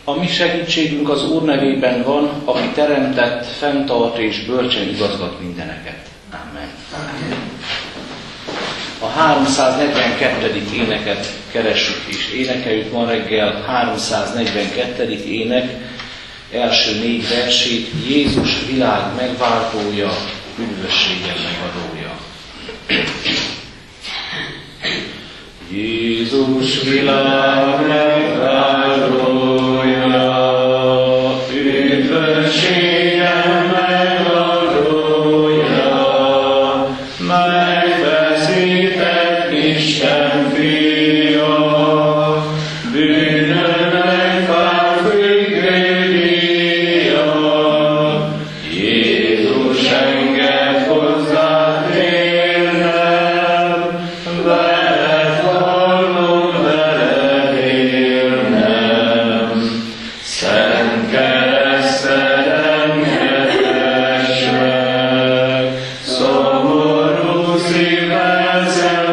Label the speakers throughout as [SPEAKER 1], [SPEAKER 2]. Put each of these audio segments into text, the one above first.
[SPEAKER 1] A mi segítségünk az Úr nevében van, aki teremtett, fenntart és bölcsen igazgat mindeneket. Amen. A 342. éneket keressük és énekeljük ma reggel. 342. ének első 4 versét. Jézus világ megváltója, üdvösséget megadója. Jézus világ megváltója, üdvösséget megadója, megfeszített Isten fia, bűnöknek kárfüggő díja. Jézus enged hozzá térnem, veled hallom, veled élnem. Szent kereszted engedhess meg, szomorú szívvel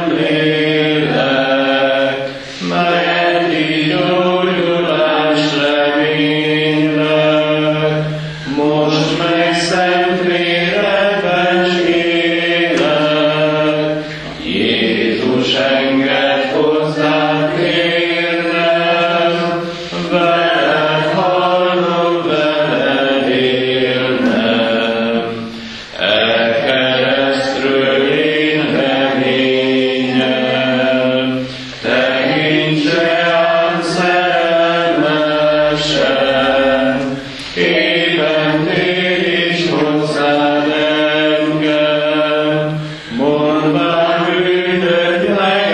[SPEAKER 1] szemlélek, meddig gyógyulás reménylek. Most meg szent véredben élek, Jézus enged hozzá térnem, veled hallom, veled élnem. E keresztről én reményem, tekints rám szerelmesen, képen téríts hozzád engem, mondd már bűnöt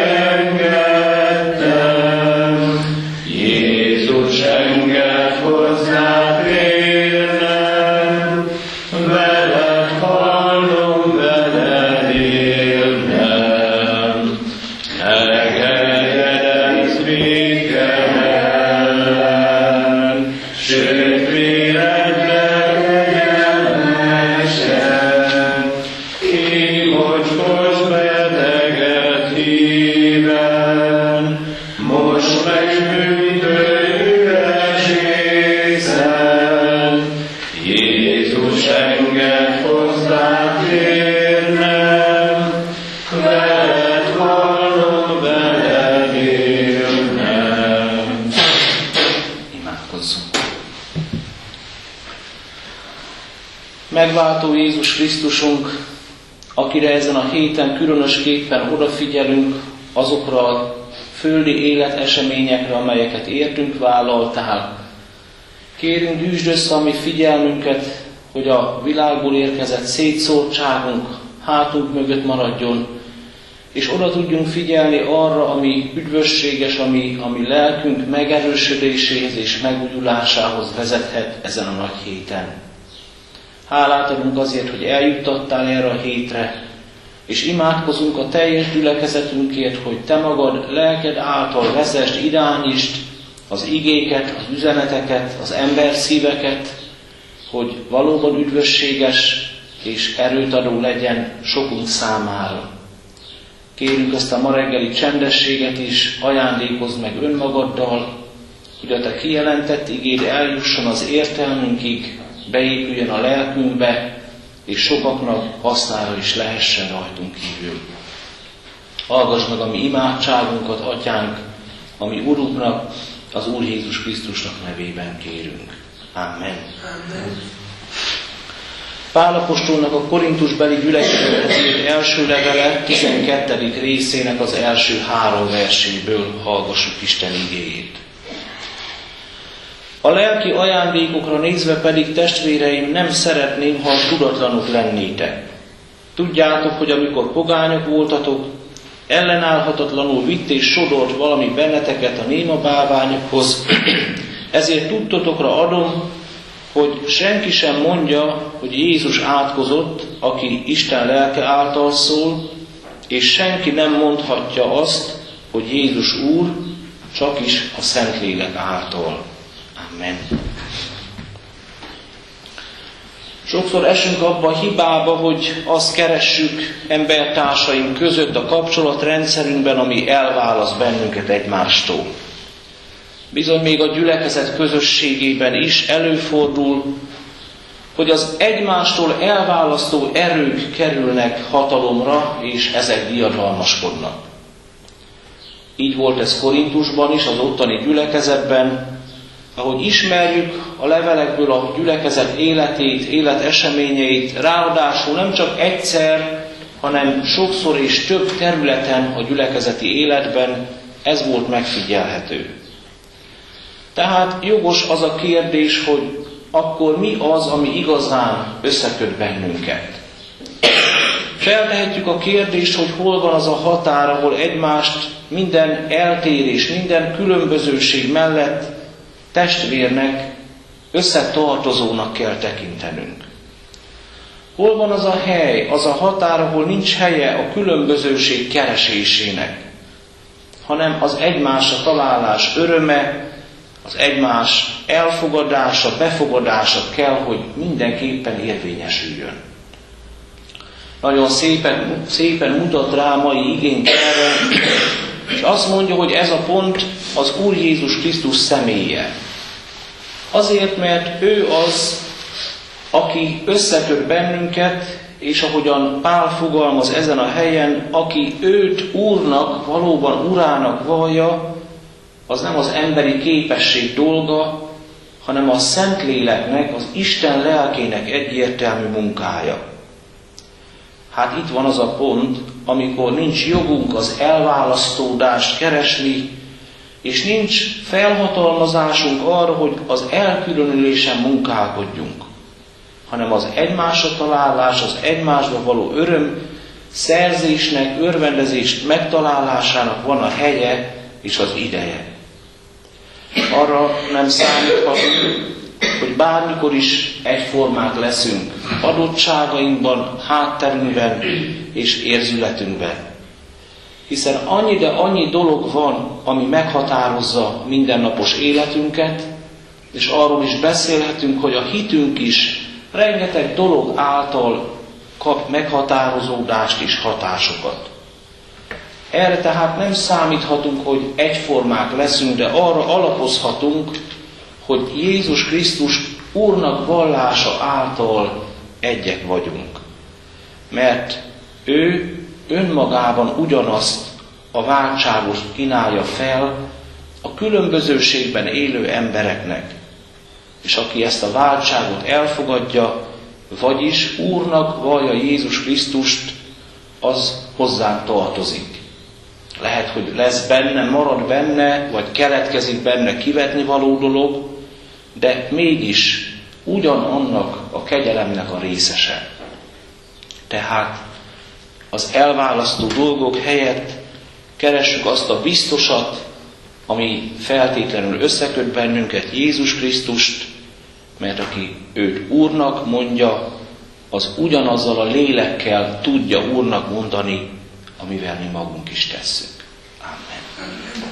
[SPEAKER 1] megengedtem. Jézus enged hozzá térnem, veled hallom, veled élnem. Engedj vétkelen, sőt vérednek egyenesen, kimocskos beteget híven, most megbűntő üres észen. Jézus enged hozzá térnem, veled hallom, veled élnem. Imádkozzunk. Megváltó Jézus Krisztusunk, akire ezen a héten különösképpen odafigyelünk, azokra a földi életeseményekre, amelyeket értünk vállaltál. Kérünk, gyűjtsd össze a mi figyelmünket, hogy a világból érkezett szétszórtságunk hátunk mögött maradjon, és oda tudjunk figyelni arra, ami üdvösséges, ami lelkünk megerősödéséhez és megújulásához vezethet ezen a nagy héten. Hálát adunk azért, hogy eljuttattál erre a hétre, és imádkozunk a teljes gyülekezetünkért, hogy te magad lelked által vezesd, irányítsd az igéket, az üzeneteket, az emberszíveket, hogy valóban üdvösséges és erőt adó legyen sokunk számára. Kérünk ezt a ma reggeli csendességet is, ajándékozd meg önmagaddal, hogy a te kijelentett igéd eljusson az értelmünkig, beépüljön a lelkünkbe, és sokaknak hasznára is lehessen rajtunk kívül. Hallgass meg a mi imádságunkat, Atyánk, ami Urunknak, az Úr Jézus Krisztusnak nevében kérünk. Amen. Amen. Pál apostolnak a korintusbeli gyülekezethez írt első levele 12. részének az első 3 verséből hallgassuk Isten igéjét. A lelki ajándékokra nézve pedig, testvéreim, nem szeretném, ha tudatlanok lennétek. Tudjátok, hogy amikor pogányok voltatok, ellenállhatatlanul vitt és sodort valami benneteket a néma bálványokhoz, ezért tudtotokra adom, hogy senki sem mondja, hogy Jézus átkozott, aki Isten lelke által szól, és senki nem mondhatja azt, hogy Jézus Úr, csak is a Szentlélek által. Amen. Sokszor esünk abba a hibába, hogy azt keressük embertársaink között a kapcsolatrendszerünkben, ami elválaszt bennünket egymástól. Bizony még a gyülekezet közösségében is előfordul, hogy az egymástól elválasztó erők kerülnek hatalomra, és ezek diadalmaskodnak. Így volt ez Korintusban is, az ottani gyülekezetben, ahogy ismerjük a levelekből a gyülekezet életét, életeseményeit, ráadásul nem csak egyszer, hanem sokszor és több területen a gyülekezeti életben ez volt megfigyelhető. Tehát jogos az a kérdés, hogy akkor mi az, ami igazán összeköt bennünket? Feltehetjük a kérdést, hogy hol van az a határ, ahol egymást minden eltérés, minden különbözőség mellett testvérnek, összetartozónak kell tekintenünk. Hol van az a hely, az a határ, ahol nincs helye a különbözőség keresésének, hanem az egymásra találás öröme, az egymás elfogadása, befogadása kell, hogy mindenképpen érvényesüljön. Nagyon szépen mutat rá mai igénk erre, és azt mondja, hogy ez a pont az Úr Jézus Krisztus személye. Azért, mert ő az, aki összeköt bennünket, és ahogyan Pál fogalmaz ezen a helyen, aki őt Úrnak, valóban Urának vallja, az nem az emberi képesség dolga, hanem a Szentléleknek, az Isten lelkének egyértelmű munkája. Hát itt van az a pont, amikor nincs jogunk az elválasztódást keresni, és nincs felhatalmazásunk arra, hogy az elkülönülésen munkálkodjunk, hanem az egymásra találás, az egymásba való öröm szerzésnek, örvendezést megtalálásának van a helye és az ideje. Arra nem számíthatunk, hogy bármikor is egyformák leszünk adottságainkban, hátterünkben és érzületünkben. Hiszen annyi, de annyi dolog van, ami meghatározza mindennapos életünket, és arról is beszélhetünk, hogy a hitünk is rengeteg dolog által kap meghatározódást és hatásokat. Erre tehát nem számíthatunk, hogy egyformák leszünk, de arra alapozhatunk, hogy Jézus Krisztus Úrnak vallása által egyek vagyunk. Mert ő önmagában ugyanazt a váltságot kínálja fel a különbözőségben élő embereknek. És aki ezt a váltságot elfogadja, vagyis Úrnak vallja Jézus Krisztust, az hozzánk tartozik. Lehet, hogy lesz benne, marad benne, vagy keletkezik benne kivetni való dolog, de mégis ugyanannak a kegyelemnek a részese. Tehát az elválasztó dolgok helyett keressük azt a biztosat, ami feltétlenül összeköt bennünket, Jézus Krisztust, mert aki őt Úrnak mondja, az ugyanazzal a lélekkel tudja Úrnak mondani, amivel mi magunk is tesszük. Amen.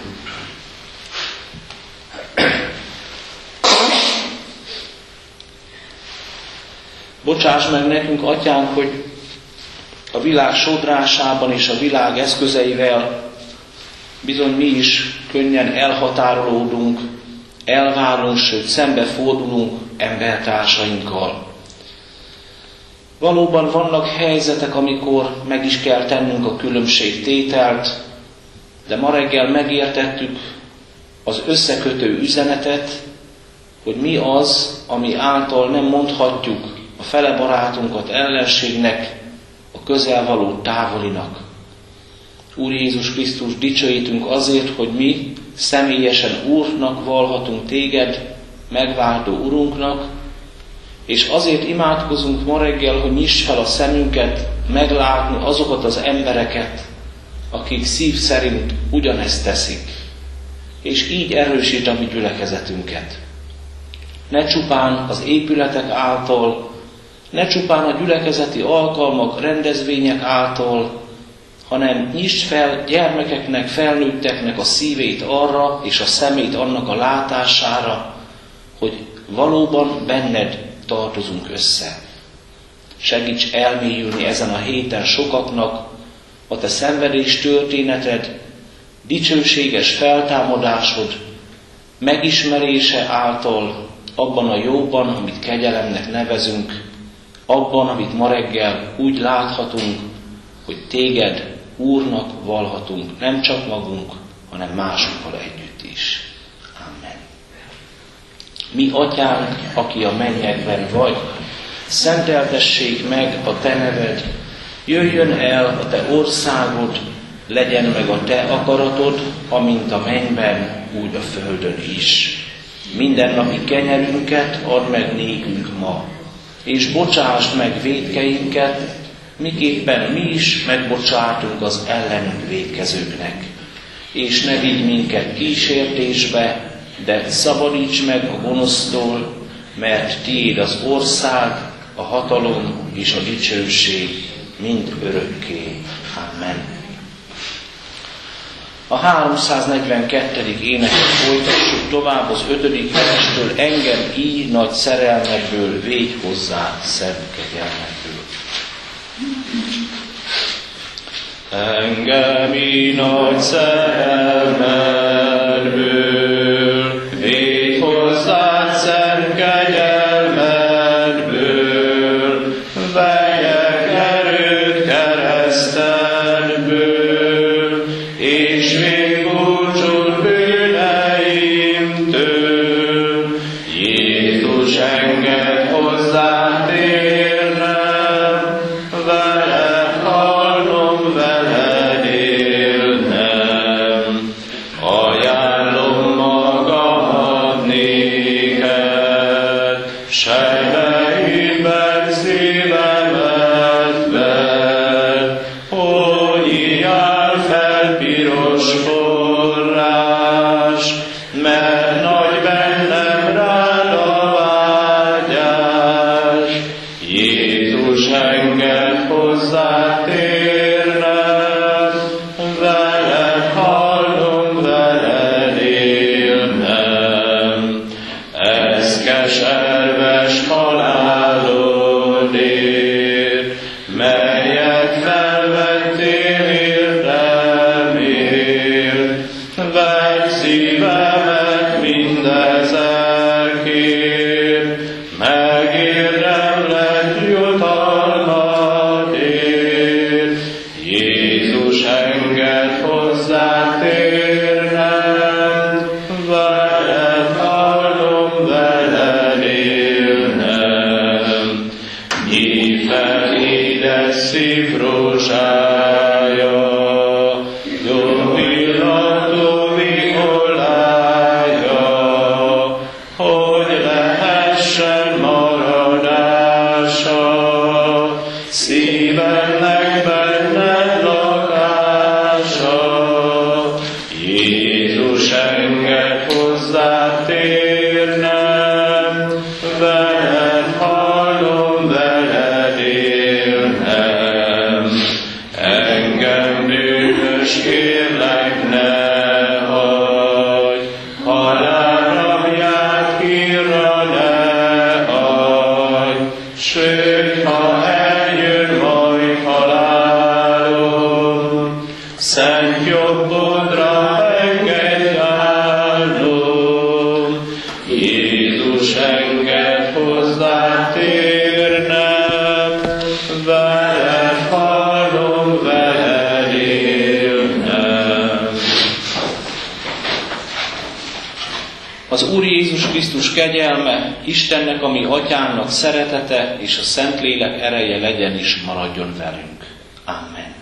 [SPEAKER 1] Bocsáss meg nekünk, Atyánk, hogy a világ sodrásában és a világ eszközeivel bizony mi is könnyen elhatárolódunk, elválunk, sőt szembefordulunk embertársainkkal. Valóban vannak helyzetek, amikor meg is kell tennünk a különbségtételt, de ma reggel megértettük az összekötő üzenetet, hogy mi az, ami által nem mondhatjuk a fele barátunkat ellenségnek, a közelvaló távolinak. Úr Jézus Krisztus, dicsőítünk azért, hogy mi személyesen Úrnak vallhatunk téged, megváltó Urunknak, és azért imádkozunk ma reggel, hogy nyisd fel a szemünket, meglátni azokat az embereket, akik szív szerint ugyanezt teszik, és így erősítsd a mi gyülekezetünket. Ne csupán az épületek által, ne csupán a gyülekezeti alkalmak, rendezvények által, hanem nyisd fel gyermekeknek, felnőtteknek a szívét arra, és a szemét annak a látására, hogy valóban benned tartozunk össze. Segíts elmélyülni ezen a héten sokaknak a te szenvedés történeted, dicsőséges feltámadásod, megismerése által abban a jóban, amit kegyelemnek nevezünk, abban, amit ma reggel úgy láthatunk, hogy téged Úrnak vallhatunk, nem csak magunk, hanem másokkal együtt is. Amen. Mi atyánk, aki a mennyekben vagy, szenteltessék meg a te neved, jöjjön el a te országod, legyen meg a te akaratod, amint a mennyben, úgy a földön is. Mindennapi kenyerünket add meg nékünk ma, és bocsásd meg vétkeinket, miképpen mi is megbocsátunk az ellenünk vétkezőknek. És ne vigy minket kísértésbe, de szabadíts meg a gonosztól, mert tiéd az ország, a hatalom és a dicsőség mind örökké. Amen. A 342. éneket folytassuk tovább az 5. verstől. Engem így nagy szerelmedből védj hozzá szebb kegyelmedből. Engem így nagy szerelmedből védj hozzá szebb kegyelmedből, vegyek erőt keresztedből, és végbúcsút bűneimtől. Jézus, engedd hozzá térnem, veled halnom, veled élnem. Ajánlom magamat néked, sejmeimben szívemet vedd, hogy ijjál fel piros forrás, mert nagy bennem rád a vágyás. Jézus, engedd hozzá térnem, veled halnom, veled élnem. Ez keserves halálodért, melyet felvettél érdemért. Vedd szívemet mindezekért, megérdemlek jutalmadért. Jézus, engedd hozzá térnem, veled halnom, veled élnem. Nyitd fel édes szív rózsája, jó illatú vikolája, hogy lehessen maradása, szívemnek benned lakása. Jézus, engedd hozzá térnem, veled halnom, veled élnem. Engem bűnös kérlek ne hagyj, halálrabját hírra ne adj, sőt, ha eljön majd halálom, szent jobbodra engedj állnom. Jézus, engedd hozzá térnem, veled halnom, veled élnem. Az Úr Jézus Krisztus kegyelme, Istennek, a mi atyánknak szeretete és a Szentlélek ereje legyen és maradjon velünk. Amen.